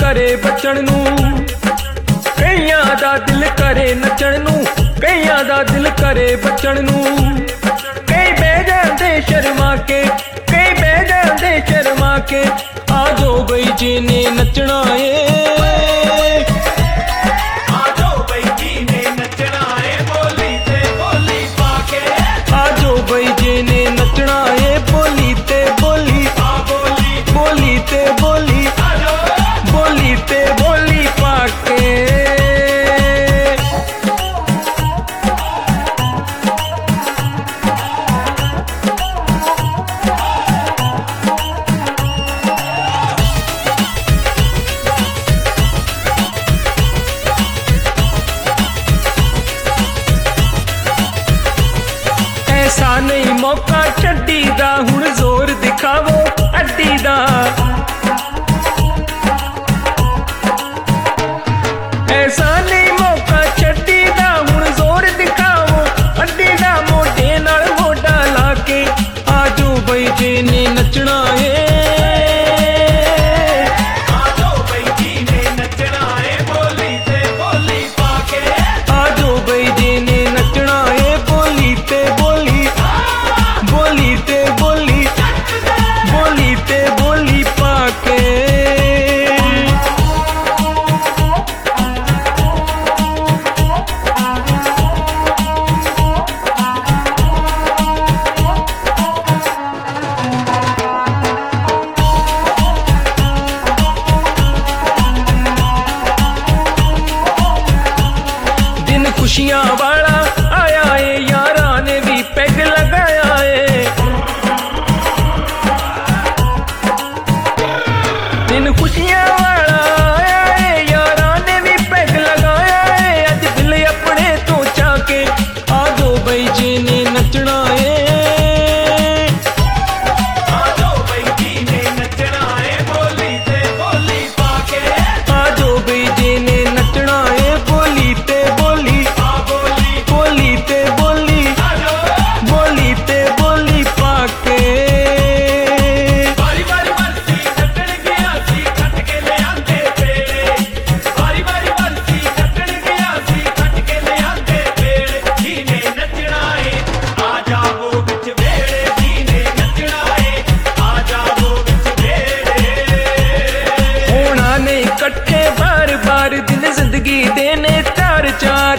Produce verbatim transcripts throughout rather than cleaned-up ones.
करे बचण नू, कईयां दा दिल करे नचण नू, कईयां दा दिल करे बचण नू। कई बह जांदे शर्मा के, कई बह जांदे शर्मा के, आ जाओ बई जिने नचना है। बई जिने नचना है, बोली ते बोली, बोली ते बोली, बोली ते बोली पाके। ऐसा नहीं मौका छड्डी दा, हुण जोर दिखावो अड्डी दा। ऐसा नहीं मौका छड्डी दा, हुण जोर दिखावो अड्डी दा। मोढे नाल मोढा लाके आ जाओ बई जिने नचना है। खुशियां वाला आया है, यारा ने भी पैग लगाया है। दिन खुशियां वाला आया है, यारा ने भी पैग लगाया है। अज दिल अपने तो चाके आ जाओ बई जिने नचना है। आ जाओ बई जिने नचना है, बोली ते बोली पाके। आ जाओ बई जिने नचना है, बोली ते बोली, बोली ते बोली, बोली ते बोली पाके। बारी बारी बरसी छड्डण गया सी, खट के ले आंदे पेड़े। बारी बारी बरसी छड्डण गया सी, खट के ले आंदे पेड़े। जिने नचना है आ जाओ विच वेड़े, जिने नचना है आ जाओ विच वेड़े। होना नहीं कट्ठे बार बार, दिन जिंदगी देने चार चार।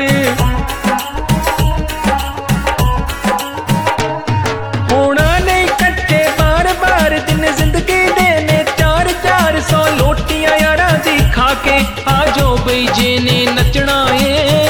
जिने नचना है।